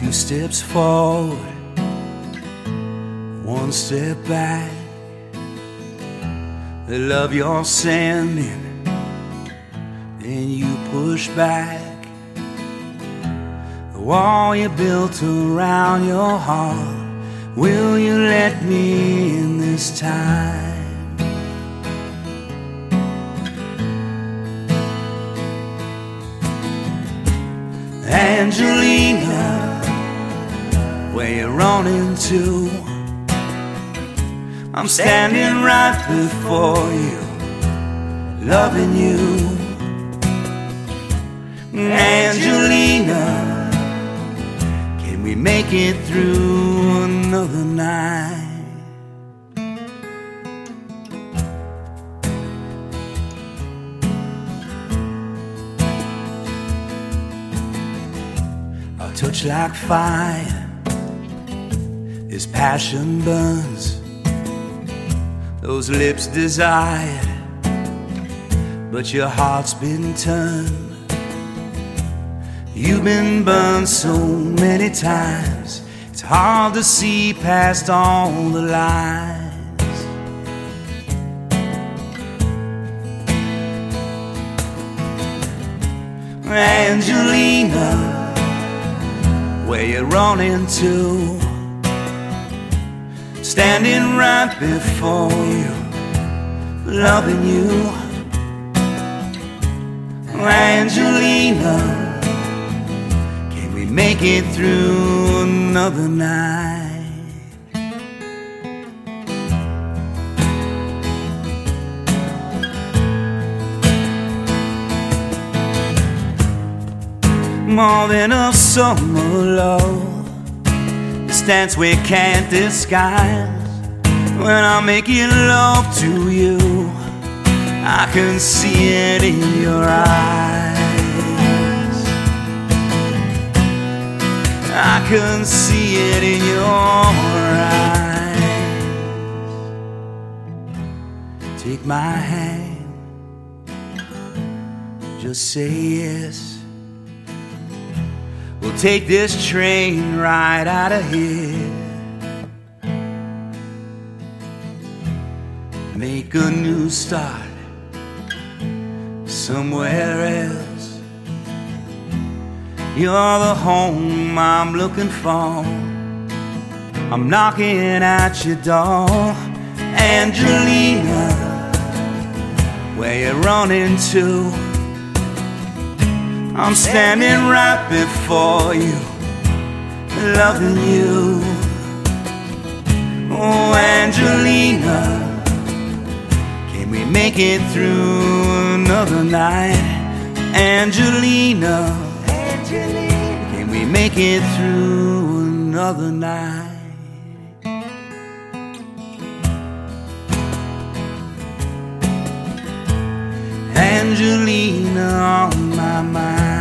2 steps forward, 1 step back. The love you're sending, then you push back. The wall you built around your heart, will you let me in this time? Angelina, where you running to? I'm standing right before you, loving you. Angelina, can we make it through another night? Our touch like fire, this passion burns. Those lips desired, but your heart's been turned. You've been burned so many times, it's hard to see past all the lines. Angelina, where you running to? Standing right before you, loving you. Angelina, can we make it through another night? More than a summer love, dance we can't disguise. When I'm making love to you, I can see it in your eyes. I can see it in your eyes. Take my hand, just say yes. We'll take this train right out of here. Make a new start somewhere else. You're the home I'm looking for. I'm knocking at your door. Angelina, where you running to? I'm standing right before you, loving you. Oh, Angelina, can we make it through another night? Angelina, can we make it through another night? Angelina on my mind.